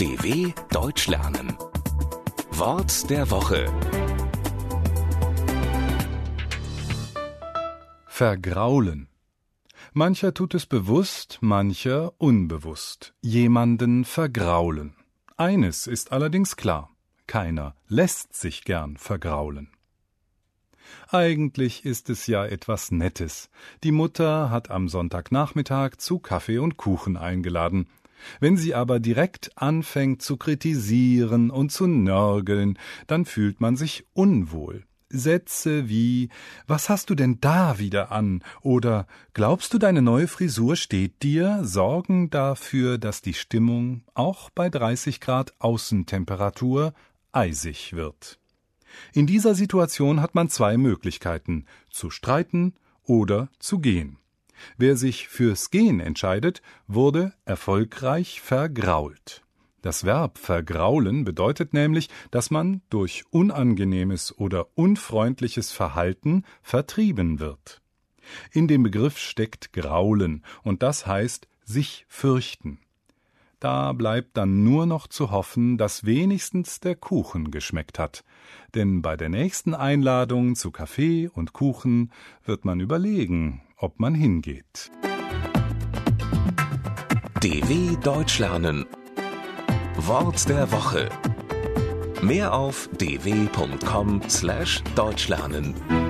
DW Deutsch lernen. Wort der Woche. Vergraulen. Mancher tut es bewusst, mancher unbewusst. Jemanden vergraulen. Eines ist allerdings klar: keiner lässt sich gern vergraulen. Eigentlich ist es ja etwas Nettes. Die Mutter hat am Sonntagnachmittag zu Kaffee und Kuchen eingeladen. Wenn sie aber direkt anfängt zu kritisieren und zu nörgeln, dann fühlt man sich unwohl. Sätze wie: »Was hast du denn da wieder an?« oder »Glaubst du, deine neue Frisur steht dir?« sorgen dafür, dass die Stimmung auch bei 30 Grad Außentemperatur eisig wird. In dieser Situation hat man zwei Möglichkeiten: zu streiten oder zu gehen. Wer sich fürs Gehen entscheidet, wurde erfolgreich vergrault. Das Verb vergraulen bedeutet nämlich, dass man durch unangenehmes oder unfreundliches Verhalten vertrieben wird. In dem Begriff steckt Graulen, und das heißt sich fürchten. Da bleibt dann nur noch zu hoffen, dass wenigstens der Kuchen geschmeckt hat. Denn bei der nächsten Einladung zu Kaffee und Kuchen wird man überlegen, ob man hingeht. DW Deutsch lernen. Wort der Woche. Mehr auf dw.com/deutschlernen.